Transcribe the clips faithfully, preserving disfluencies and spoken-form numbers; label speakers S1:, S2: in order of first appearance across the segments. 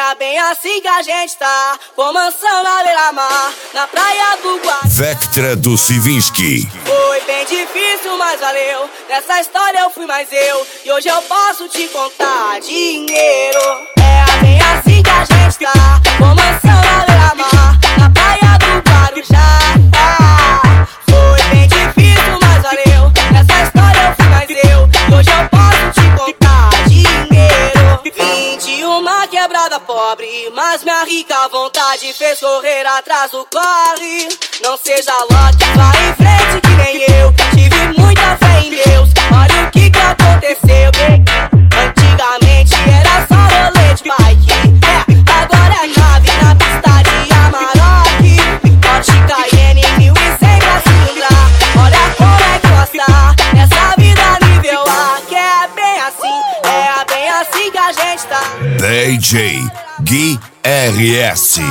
S1: É bem assim que a gente tá, com mansão na beira-mar, na praia do Guarujá.
S2: Vectra do Sivinsky.
S1: Foi bem difícil, mas valeu. Nessa história eu fui mais eu, e hoje eu posso te contar dinheiro. É bem assim que a gente tá, com mansão na beira-mar, na praia do Guarujá. Ah, foi bem difícil, mas valeu. Nessa história eu fui mais eu, e hoje eu posso te contar dinheiro. Vinte e uma quebrada pobre, mas minha rica vontade fez correr atrás do corre. Não seja lote, vai em frente que nem eu. Tive muita fé em Deus, olha o que que aconteceu. Antigamente era só rolê de bike, é, agora é nave na pista de Amarok. Porsche Cayenne mil e cem pra cilindrar, olha como é que gosta essa vida nível A. Que é bem assim, é bem assim que a gente tá.
S2: D J Gui R S.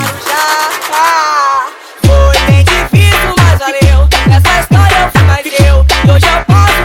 S1: Já foi bem difícil, mas valeu. Nessa história eu fui mais eu, e hoje eu posso